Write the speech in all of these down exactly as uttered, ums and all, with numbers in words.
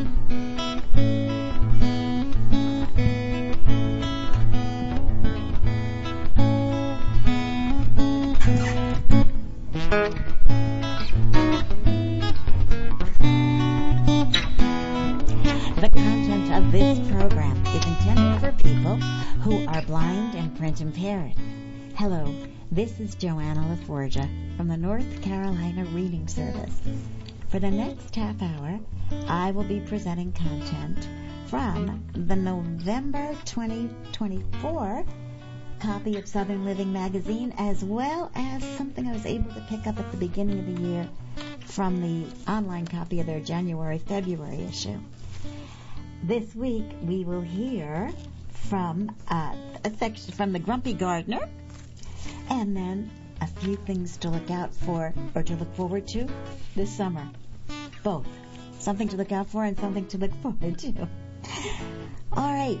The content of this program is intended for people who are blind and print impaired. Hello, this is Joanna LaForgia from the North Carolina Reading Service. For the next half hour, I will be presenting content from the November twenty twenty-four copy of Southern Living magazine, as well as something I was able to pick up at the beginning of the year from the online copy of their January February issue. This week we will hear from uh, a section from the Grumpy Gardener, and then a few things to look out for or to look forward to this summer. Both. Something to look out for and something to look forward to. All right.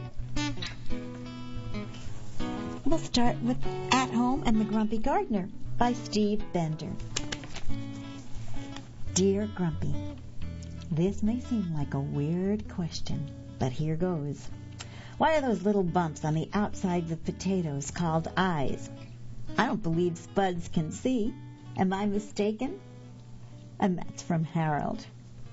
We'll start with At Home and the Grumpy Gardener by Steve Bender. Dear Grumpy, this may seem like a weird question, but here goes. Why are those little bumps on the outsides of potatoes called eyes? I don't believe spuds can see. Am I mistaken? And that's from Harold.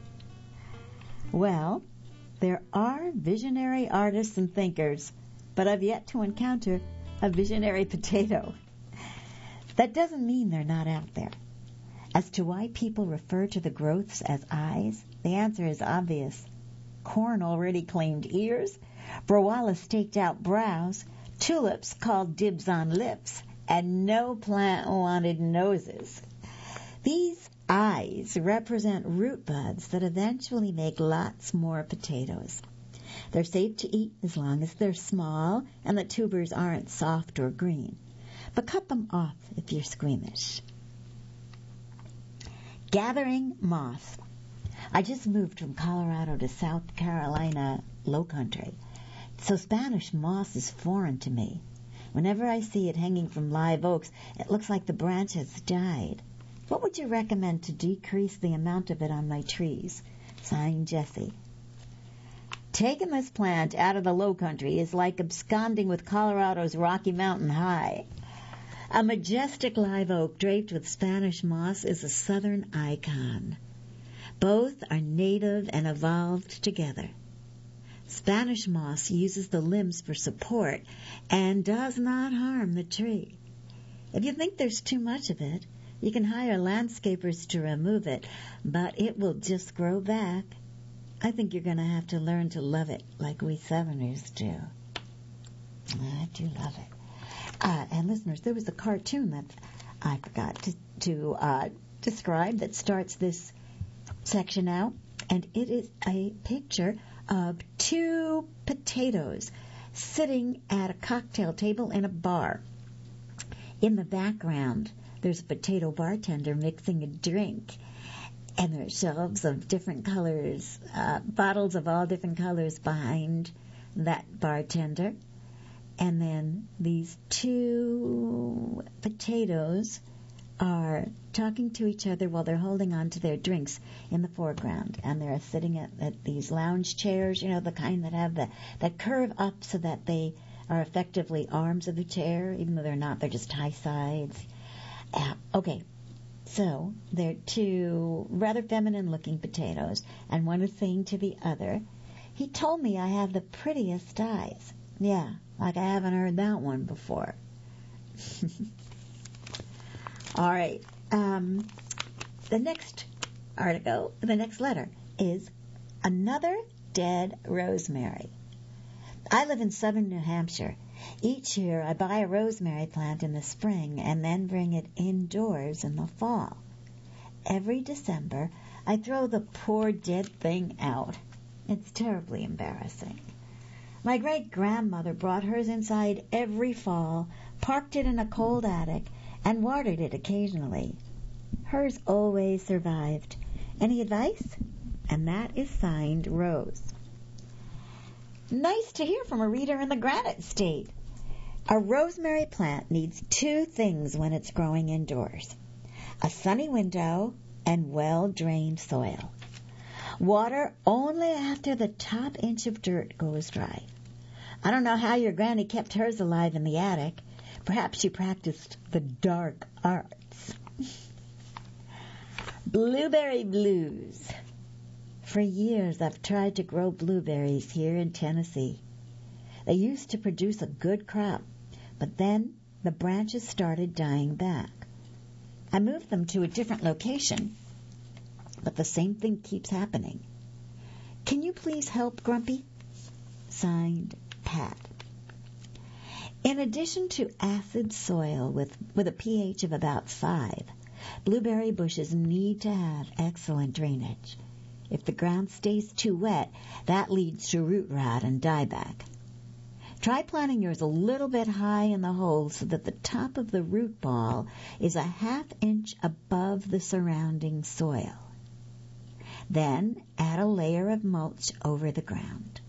Well, there are visionary artists and thinkers, but I've yet to encounter a visionary potato. That doesn't mean they're not out there. As to why people refer to the growths as eyes, the answer is obvious. Corn already claimed ears, Browalla staked out brows, tulips called dibs on lips, and no plant wanted noses. These eyes represent root buds that eventually make lots more potatoes. They're safe to eat as long as they're small and the tubers aren't soft or green. But cut them off if you're squeamish. Gathering moss. I just moved from Colorado to South Carolina lowcountry, so Spanish moss is foreign to me. Whenever I see it hanging from live oaks, it looks like the branch has died. What would you recommend to decrease the amount of it on my trees? Signed, Jessie. Taking this plant out of the lowcountry is like absconding with Colorado's Rocky Mountain High. A majestic live oak draped with Spanish moss is a southern icon. Both are native and evolved together. Spanish moss uses the limbs for support and does not harm the tree. If you think there's too much of it, you can hire landscapers to remove it, but it will just grow back. I think you're going to have to learn to love it like we Southerners do. I do love it. Uh, and listeners, there was a cartoon that I forgot to, to uh, describe that starts this section out, and it is a picture of two potatoes sitting at a cocktail table in a bar. In the background, there's a potato bartender mixing a drink, and there are shelves of different colors, uh, bottles of all different colors behind that bartender. And then these two potatoes are talking to each other while they're holding on to their drinks in the foreground. And they're sitting at, at these lounge chairs, you know, the kind that have the that curve up so that they are effectively arms of the chair, even though they're not. They're just high sides. Uh, okay, so they're two rather feminine-looking potatoes, and one is saying to the other, "He told me I have the prettiest eyes." Yeah, like I haven't heard that one before. All right. Um, the next article, the next letter, is Another Dead Rosemary. I live in southern New Hampshire. Each year I buy a rosemary plant in the spring and then bring it indoors in the fall. Every December I throw the poor dead thing out. It's terribly embarrassing. My great-grandmother brought hers inside every fall, parked it in a cold attic, and watered it occasionally. Hers always survived. Any advice? And that is signed Rose. Nice to hear from a reader in the Granite State. A rosemary plant needs two things when it's growing indoors: a sunny window and well-drained soil. Water only after the top inch of dirt goes dry. I don't know how your granny kept hers alive in the attic. Perhaps she practiced the dark arts. Blueberry blues. For years I've tried to grow blueberries here in Tennessee. They used to produce a good crop, but then the branches started dying back. I moved them to a different location, but the same thing keeps happening. Can you please help, Grumpy? Signed, Pat. In addition to acid soil with, with a pH of about five, blueberry bushes need to have excellent drainage. If the ground stays too wet, that leads to root rot and dieback. Try planting yours a little bit high in the hole so that the top of the root ball is a half inch above the surrounding soil. Then add a layer of mulch over the ground.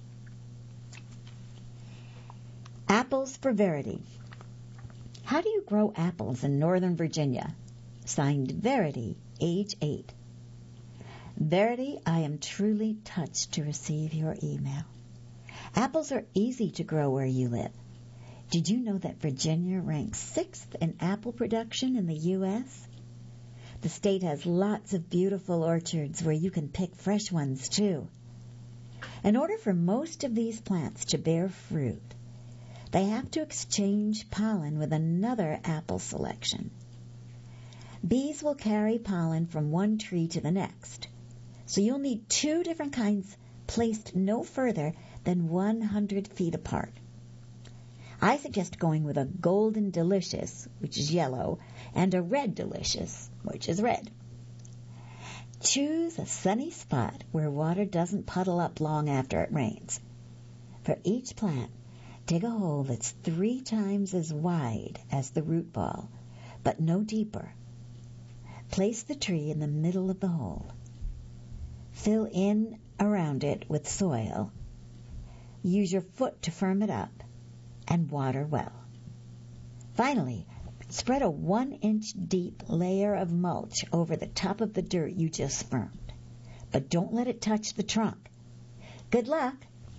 Apples for Verity. How do you grow apples in Northern Virginia? Signed, Verity, age eight. Verity, I am truly touched to receive your email. Apples are easy to grow where you live. Did you know that Virginia ranks sixth in apple production in the U S? The state has lots of beautiful orchards where you can pick fresh ones, too. In order for most of these plants to bear fruit, they have to exchange pollen with another apple selection. Bees will carry pollen from one tree to the next, so you'll need two different kinds placed no further than one hundred feet apart. I suggest going with a golden delicious, which is yellow, and a red delicious, which is red. Choose a sunny spot where water doesn't puddle up long after it rains. For each plant, dig a hole that's three times as wide as the root ball, but no deeper. Place the tree in the middle of the hole. Fill in around it with soil. Use your foot to firm it up, and water well. Finally, spread a one-inch deep layer of mulch over the top of the dirt you just firmed, but don't let it touch the trunk. Good luck!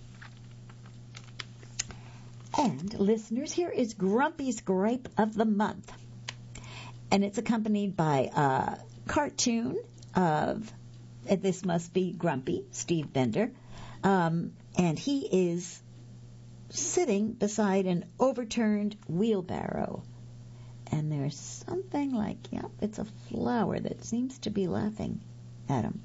And, listeners, here is Grumpy's Gripe of the Month. And it's accompanied by a cartoon of, this must be Grumpy, Steve Bender, um, and he is sitting beside an overturned wheelbarrow. And there's something like, yep, it's a flower that seems to be laughing at him.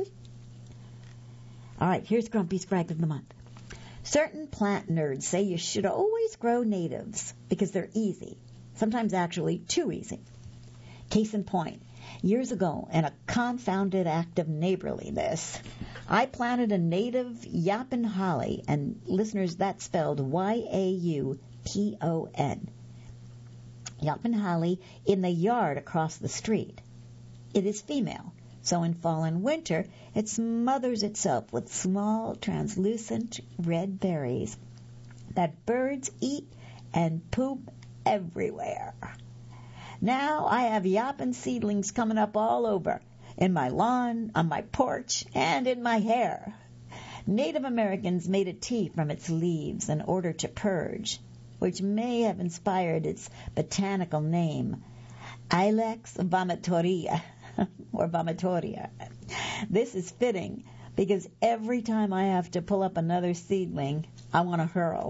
All right, here's Grumpy's Gripe of the Month. Certain plant nerds say you should always grow natives because they're easy, sometimes actually too easy. Case in point, years ago, in a confounded act of neighborliness, I planted a native Yaupon holly, and listeners, that's spelled Y A U P O N. Yaupon holly in the yard across the street. It is female, so in fall and winter, it smothers itself with small, translucent red berries that birds eat and poop everywhere. Now I have Yaupon seedlings coming up all over, in my lawn, on my porch, and in my hair. Native Americans made a tea from its leaves in order to purge, which may have inspired its botanical name, Ilex vomitoria, or vomitoria. This is fitting, because every time I have to pull up another seedling, I want to hurl.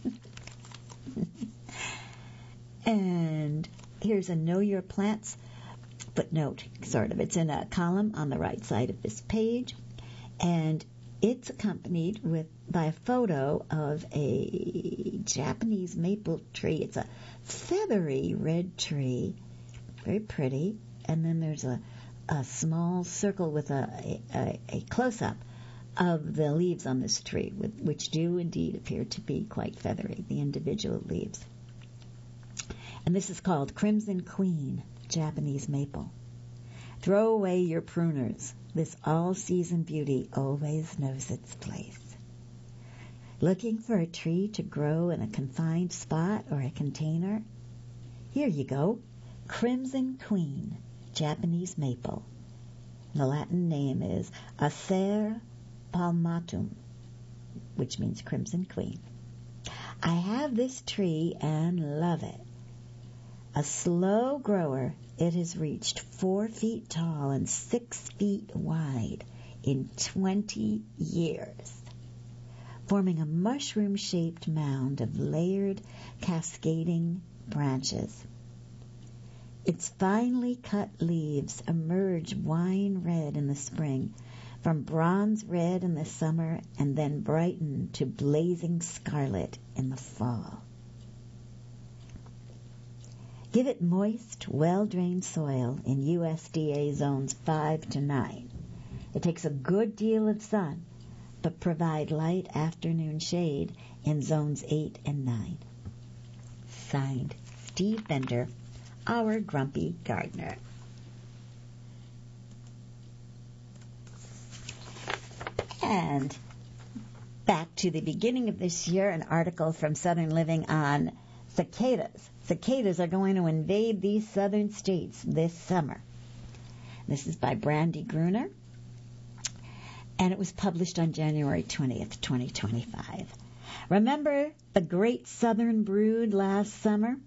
And here's a Know Your Plants footnote, sort of. It's in a column on the right side of this page, and it's accompanied with by a photo of a Japanese maple tree. It's a feathery red tree, very pretty, and then there's a, a small circle with a, a, a close-up of the leaves on this tree, with, which do indeed appear to be quite feathery, the individual leaves. And this is called Crimson Queen, Japanese maple. Throw away your pruners. This all-season beauty always knows its place. Looking for a tree to grow in a confined spot or a container? Here you go. Crimson Queen, Japanese maple. The Latin name is Acer palmatum, which means crimson queen. I have this tree and love it. A slow grower, it has reached four feet tall and six feet wide in twenty years, forming a mushroom-shaped mound of layered, cascading branches. Its finely cut leaves emerge wine red in the spring, from bronze red in the summer, and then brighten to blazing scarlet in the fall. Give it moist, well-drained soil in U S D A zones five to nine. It takes a good deal of sun, but provide light afternoon shade in zones eight and nine. Signed, Steve Bender, our grumpy gardener. And back to the beginning of this year, an article from Southern Living on cicadas. Cicadas are going to invade these southern states this summer. This is by Brandy Gruner, and it was published on January twentieth, twenty twenty-five. Remember the great southern brood last summer?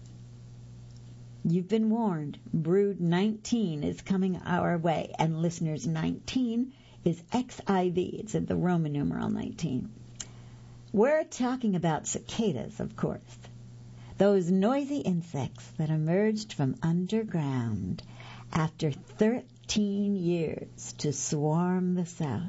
You've been warned. Brood nineteen is coming our way, and listeners, nineteen is X I V. It's at the Roman numeral nineteen. We're talking about cicadas, of course. Those noisy insects that emerged from underground after thirteen years to swarm the South.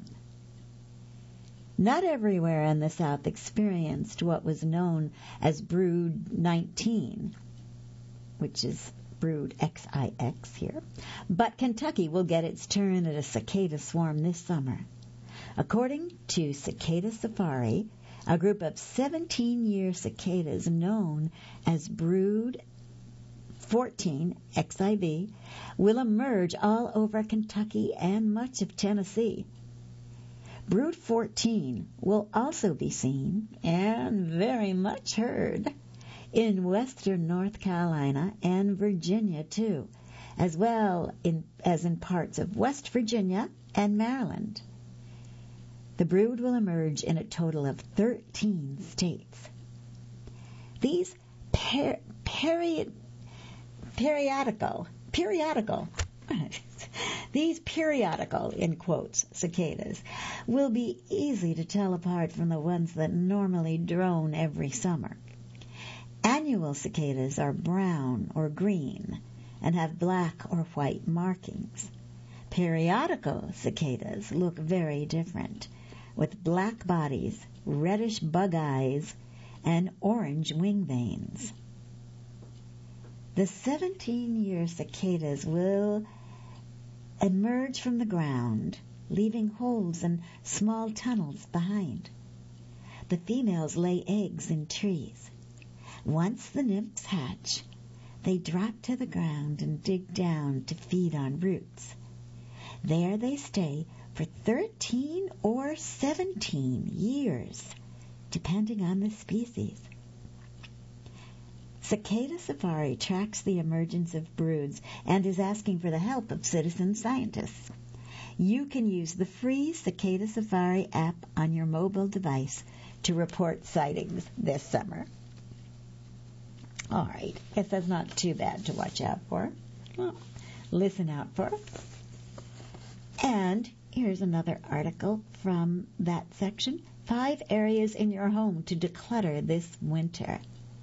Not everywhere in the South experienced what was known as Brood nineteen, which is Brood X I X here, but Kentucky will get its turn at a cicada swarm this summer. According to Cicada Safari, a group of seventeen-year cicadas known as Brood fourteen X I V will emerge all over Kentucky and much of Tennessee. Brood fourteen will also be seen and very much heard in western North Carolina and Virginia, too, as well in, as in parts of West Virginia and Maryland. The brood will emerge in a total of thirteen states. These per, peri, periodical, periodical, these periodical, in quotes, cicadas will be easy to tell apart from the ones that normally drone every summer. Annual cicadas are brown or green and have black or white markings. Periodical cicadas look very different, with black bodies, reddish bug eyes, and orange wing veins. The seventeen-year cicadas will emerge from the ground, leaving holes and small tunnels behind. The females lay eggs in trees. Once the nymphs hatch, they drop to the ground and dig down to feed on roots. There they stay for thirteen or seventeen years, depending on the species. Cicada Safari tracks the emergence of broods and is asking for the help of citizen scientists. You can use the free Cicada Safari app on your mobile device to report sightings this summer. All right, guess that's not too bad to watch out for. Well, listen out for. And here's another article from that section. Five areas in your home to declutter this winter.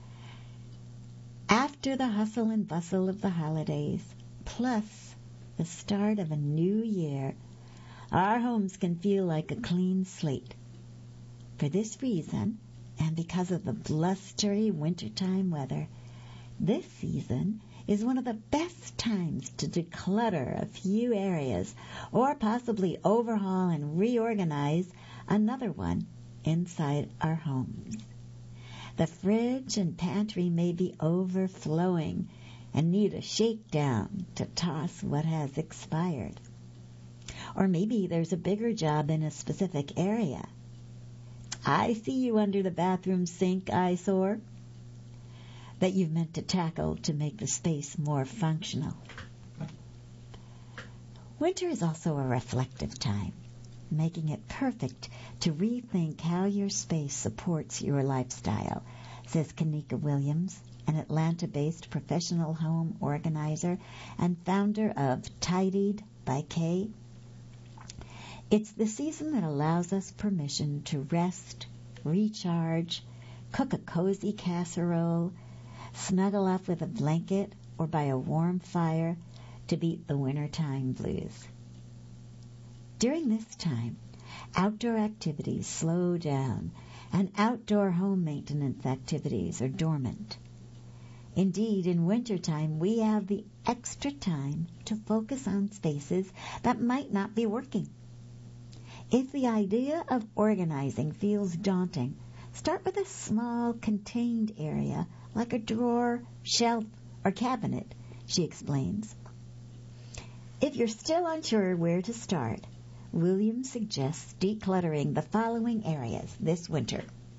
After the hustle and bustle of the holidays, plus the start of a new year, our homes can feel like a clean slate. For this reason, and because of the blustery wintertime weather, this season is one of the best times to declutter a few areas or possibly overhaul and reorganize another one inside our homes. The fridge and pantry may be overflowing and need a shakedown to toss what has expired. Or maybe there's a bigger job in a specific area. I see you under the bathroom sink eyesore that you've meant to tackle to make the space more functional. Winter is also a reflective time, making it perfect to rethink how your space supports your lifestyle, says Kanika Williams, an Atlanta-based professional home organizer and founder of Tidied by Kay. It's the season that allows us permission to rest, recharge, cook a cozy casserole, snuggle up with a blanket or by a warm fire to beat the wintertime blues. During this time, outdoor activities slow down and outdoor home maintenance activities are dormant. Indeed, in wintertime, we have the extra time to focus on spaces that might not be working. If the idea of organizing feels daunting, start with a small, contained area like a drawer, shelf, or cabinet, she explains. If you're still unsure where to start, Williams suggests decluttering the following areas this winter.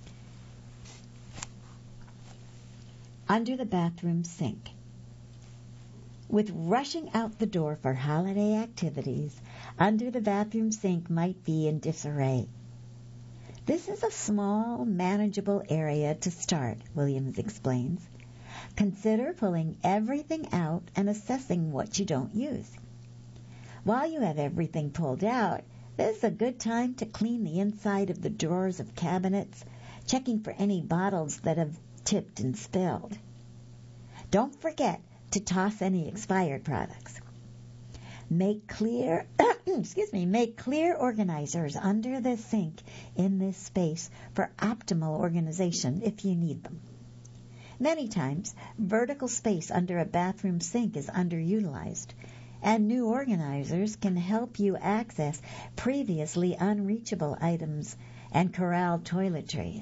Under the bathroom sink. With rushing out the door for holiday activities, under the bathroom sink might be in disarray. This is a small, manageable area to start, Williams explains. Consider pulling everything out and assessing what you don't use. While you have everything pulled out, this is a good time to clean the inside of the drawers of cabinets, checking for any bottles that have tipped and spilled. Don't forget to toss any expired products. Make clear, excuse me, make clear organizers under the sink in this space for optimal organization if you need them. Many times, vertical space under a bathroom sink is underutilized, and new organizers can help you access previously unreachable items and corral toiletries.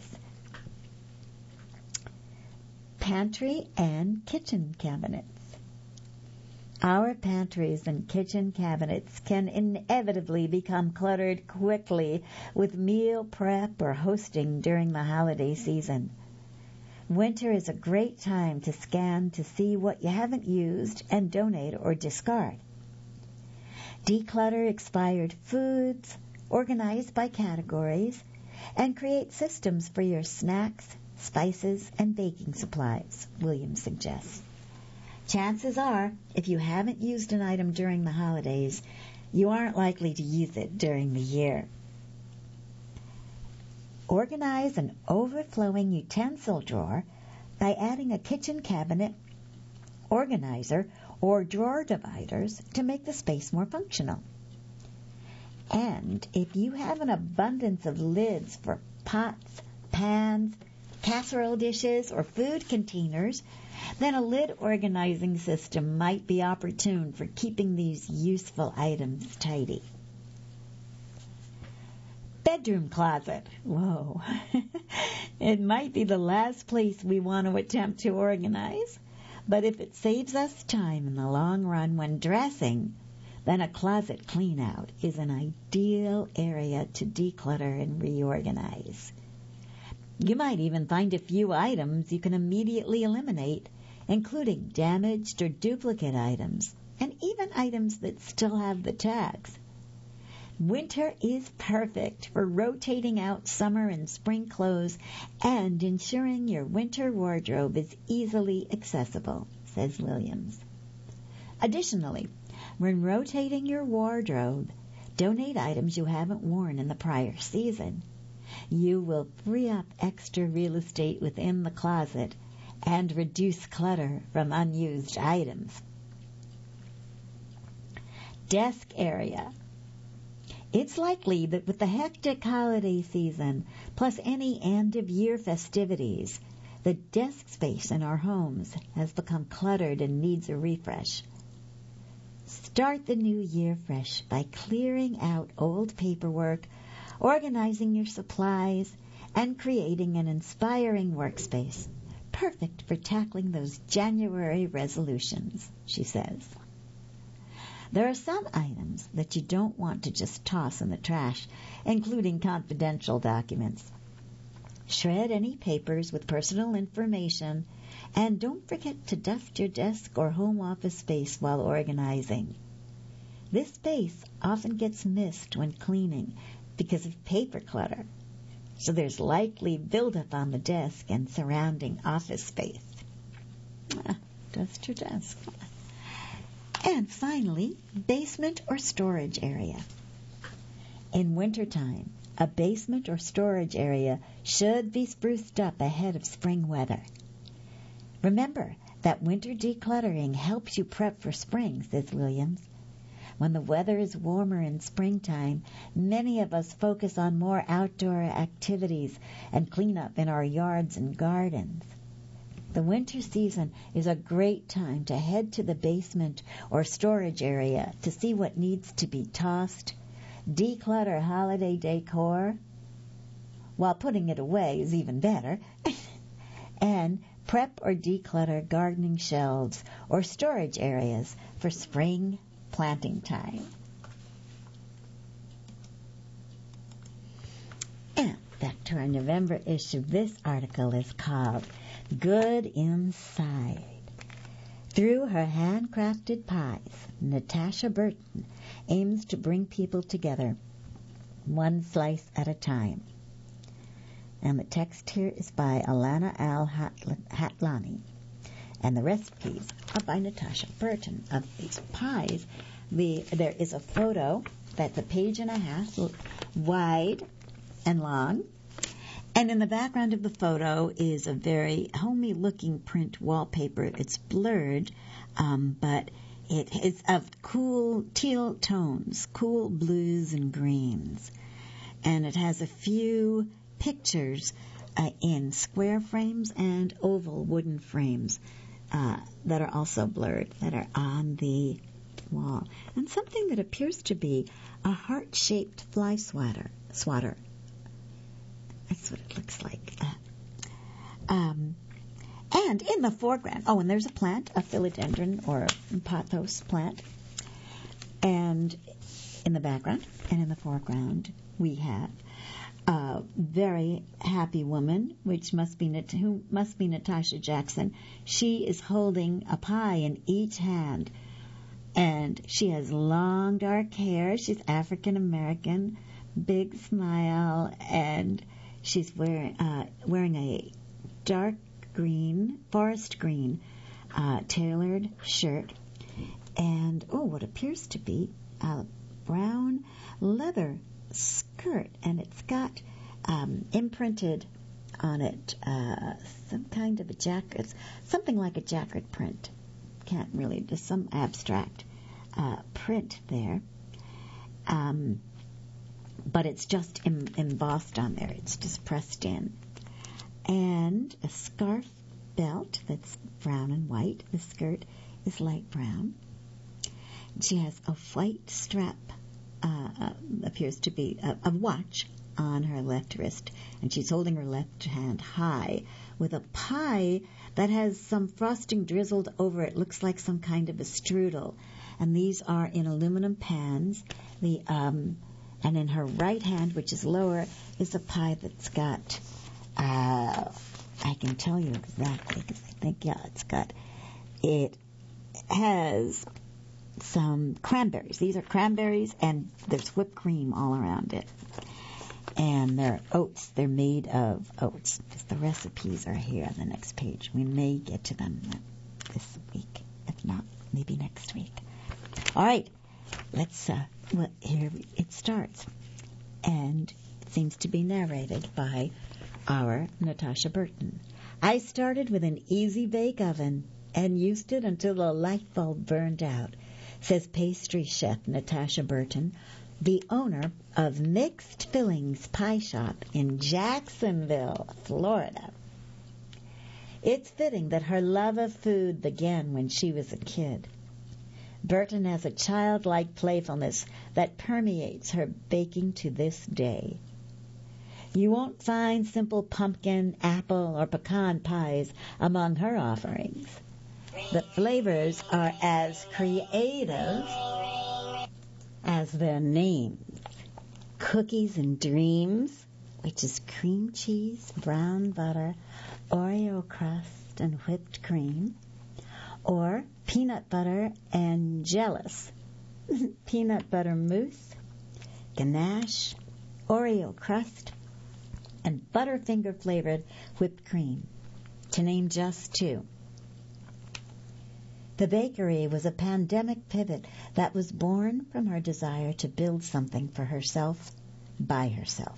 Pantry and kitchen cabinets. Our pantries and kitchen cabinets can inevitably become cluttered quickly with meal prep or hosting during the holiday season. Winter is a great time to scan to see what you haven't used and donate or discard. Declutter expired foods, organize by categories, and create systems for your snacks, spices, and baking supplies, Williams suggests. Chances are, if you haven't used an item during the holidays, you aren't likely to use it during the year. Organize an overflowing utensil drawer by adding a kitchen cabinet, organizer, or drawer dividers to make the space more functional. And if you have an abundance of lids for pots, pans, casserole dishes, or food containers, then a lid organizing system might be opportune for keeping these useful items tidy. Bedroom closet. Whoa. It might be the last place we want to attempt to organize, but if it saves us time in the long run when dressing, then a closet clean-out is an ideal area to declutter and reorganize. You might even find a few items you can immediately eliminate, including damaged or duplicate items, and even items that still have the tags. Winter is perfect for rotating out summer and spring clothes and ensuring your winter wardrobe is easily accessible, says Williams. Additionally, when rotating your wardrobe, donate items you haven't worn in the prior season. You will free up extra real estate within the closet and reduce clutter from unused items. Desk area. It's likely that with the hectic holiday season, plus any end-of-year festivities, the desk space in our homes has become cluttered and needs a refresh. Start the new year fresh by clearing out old paperwork, organizing your supplies, and creating an inspiring workspace, perfect for tackling those January resolutions, she says. There are some items that you don't want to just toss in the trash, including confidential documents. Shred any papers with personal information, and don't forget to dust your desk or home office space while organizing. This space often gets missed when cleaning because of paper clutter, so there's likely buildup on the desk and surrounding office space. Ah, dust your desk. And finally, basement or storage area. In wintertime, a basement or storage area should be spruced up ahead of spring weather. Remember that winter decluttering helps you prep for spring, says Williams. When the weather is warmer in springtime, many of us focus on more outdoor activities and cleanup in our yards and gardens. The winter season is a great time to head to the basement or storage area to see what needs to be tossed, declutter holiday decor, while putting it away is even better, and prep or declutter gardening shelves or storage areas for spring planting time. And back to our November issue. This article is called Good Inside. Through her handcrafted pies, Natasha Burton aims to bring people together, one slice at a time. And the text here is by Alana Al Hatlani. And the recipes are by Natasha Burton. Of these pies, the, there is a photo that's a page and a half wide and long. And in the background of the photo is a very homey-looking print wallpaper. It's blurred, um, but it is of cool teal tones, cool blues and greens. And it has a few pictures uh, in square frames and oval wooden frames uh, that are also blurred, that are on the wall. And something that appears to be a heart-shaped fly swatter. swatter. That's what it looks like. Uh, um, and in the foreground, oh, and there's a plant, a philodendron or a pothos plant. And in the background and in the foreground, we have a very happy woman, which must be who must be Natasha Jackson. She is holding a pie in each hand, and she has long dark hair. She's African American, big smile, and she's wearing uh, wearing a dark green, forest green, uh, tailored shirt, and oh, what appears to be a brown leather skirt, and it's got um, imprinted on it uh, some kind of a jacket, something like a jacket print. Can't really, just some abstract uh, print there. Um, but it's just em- embossed on there. It's just pressed in. And a scarf belt that's brown and white. The skirt is light brown. She has a white strap, uh, uh, appears to be a, a watch on her left wrist, and she's holding her left hand high with a pie that has some frosting drizzled over it. Looks like some kind of a strudel. And these are in aluminum pans. The um, and in her right hand, which is lower, is a pie that's got, uh, I can tell you exactly, because I think, yeah, it's got, it has some cranberries. These are cranberries, and there's whipped cream all around it. And they're oats. They're made of oats. Just the recipes are here on the next page. We may get to them this week. If not, maybe next week. All right. Let's, uh, well, here it starts. And it seems to be narrated by our Natasha Burton. I started with an easy bake oven and used it until the light bulb burned out, says pastry chef Natasha Burton, the owner of Mixed Fillings Pie Shop in Jacksonville, Florida. It's fitting that her love of food began when she was a kid. Burton has a childlike playfulness that permeates her baking to this day. You won't find simple pumpkin, apple, or pecan pies among her offerings. The flavors are as creative as their names. Cookies and Dreams, which is cream cheese, brown butter, Oreo crust, and whipped cream. Or peanut butter and jealous, peanut butter mousse, ganache, Oreo crust, and Butterfinger-flavored whipped cream, to name just two. The bakery was a pandemic pivot that was born from her desire to build something for herself by herself.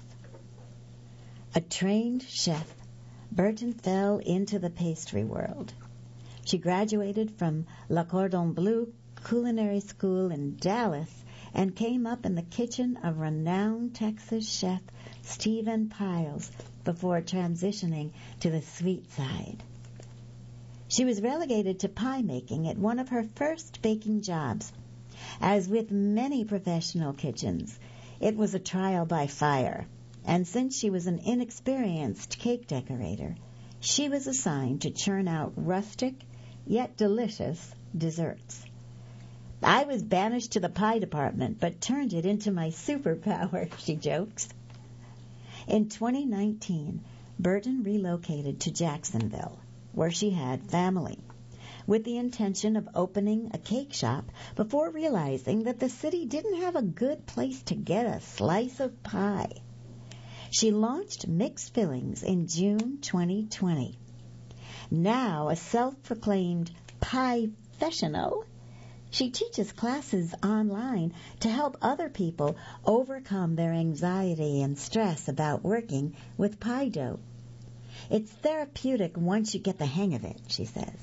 A trained chef, Burton fell into the pastry world. She graduated from Le Cordon Bleu Culinary School in Dallas and came up in the kitchen of renowned Texas chef Stephen Piles before transitioning to the sweet side. She was relegated to pie making at one of her first baking jobs. As with many professional kitchens, it was a trial by fire, and since she was an inexperienced cake decorator, she was assigned to churn out rustic yet delicious desserts. I was banished to the pie department, but turned it into my superpower, she jokes. In twenty nineteen, Burton relocated to Jacksonville, where she had family, with the intention of opening a cake shop before realizing that the city didn't have a good place to get a slice of pie. She launched Mixed Fillings in June twenty twenty. Now a self-proclaimed pie-fessional, she teaches classes online to help other people overcome their anxiety and stress about working with pie dough. It's therapeutic once you get the hang of it, she says.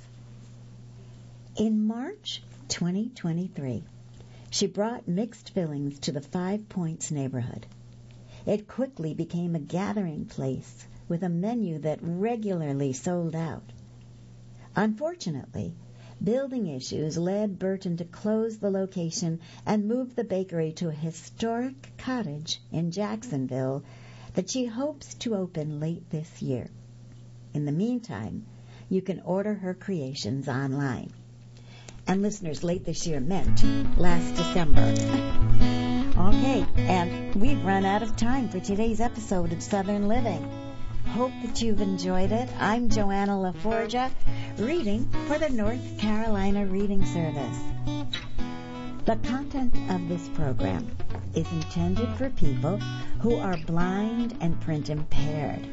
In March twenty twenty-three, she brought Mixed Fillings to the Five Points neighborhood. It quickly became a gathering place with a menu that regularly sold out. Unfortunately, building issues led Burton to close the location and move the bakery to a historic cottage in Jacksonville that she hopes to open late this year. In the meantime, you can order her creations online. And listeners, late this year meant last December. Okay, and we've run out of time for today's episode of Southern Living. Hope that you've enjoyed it. I'm Joanna LaForgia, reading for the North Carolina Reading Service. The content of this program is intended for people who are blind and print impaired.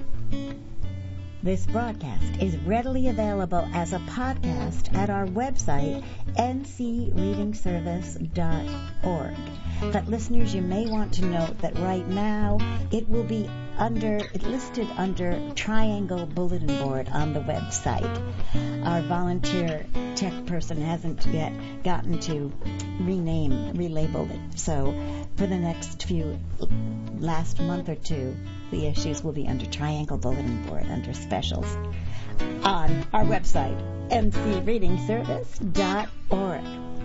This broadcast is readily available as a podcast at our website, n c reading service dot org. But listeners, you may want to note that right now it will be under, it listed under Triangle Bulletin Board on the website. Our volunteer tech person hasn't yet gotten to rename, relabel it. So for the next few, last month or two, the issues will be under Triangle Bulletin Board, under specials, on our website, n c reading service dot org.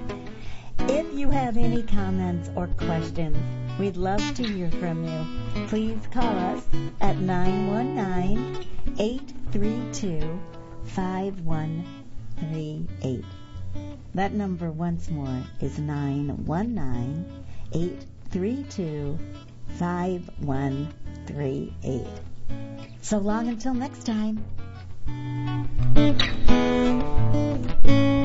If you have any comments or questions, we'd love to hear from you. Please call us at nine one nine, eight three two, five one three eight. That number once more is nine one nine, eight three two, five one three eight. So long until next time.